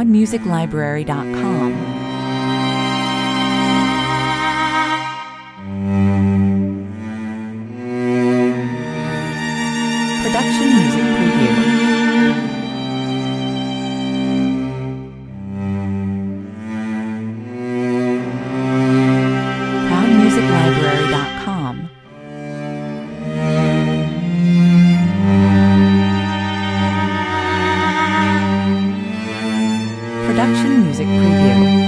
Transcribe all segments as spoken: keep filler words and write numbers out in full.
proud music library dot com. Production music preview. proud music library dot com. Production music preview.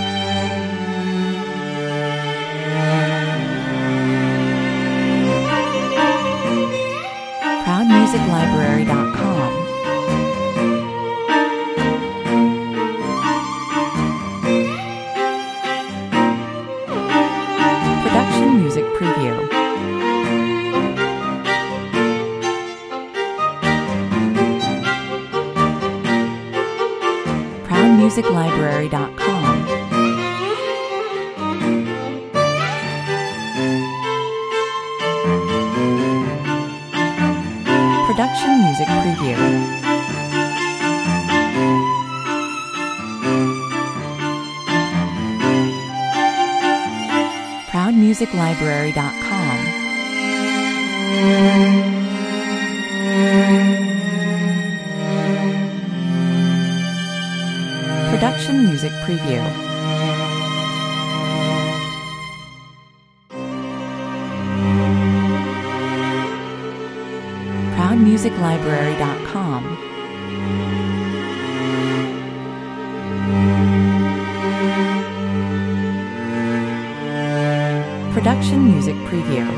proud music library dot com. Production music preview. proud music library dot com. Production music preview. proud music library dot com. Production music preview. proud music library dot com. Production music preview.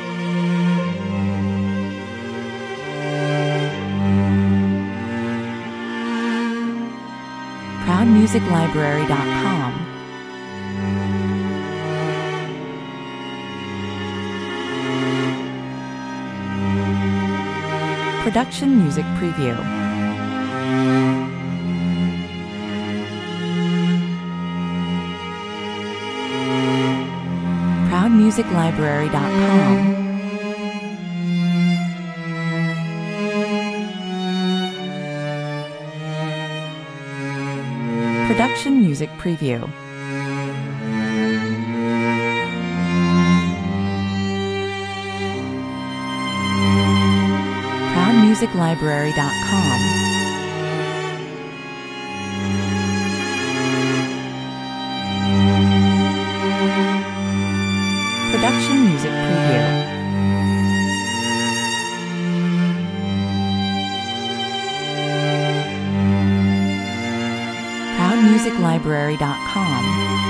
proud music library dot com. Production music preview. proud music library dot com. Production music preview. proud music library dot com. Production music preview. proud music library dot com.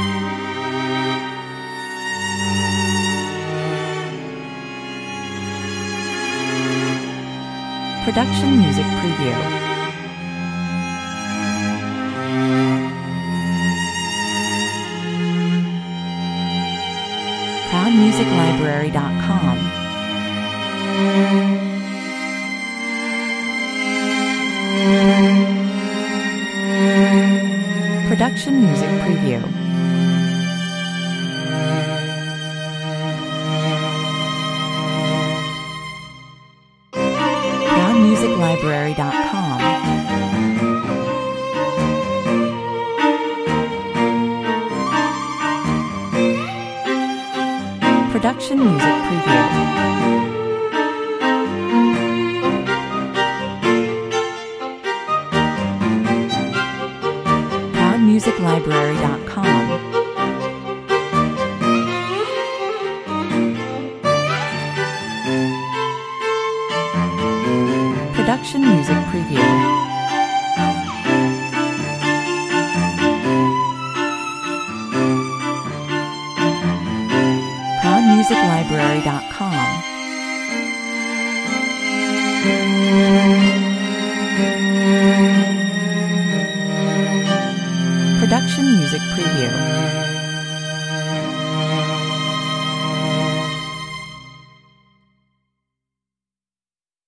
Production music preview. proud music library dot com. Production music preview. proud music library dot com. Production music preview. proud music library dot com. Production music preview. proud music library dot com. Production music preview.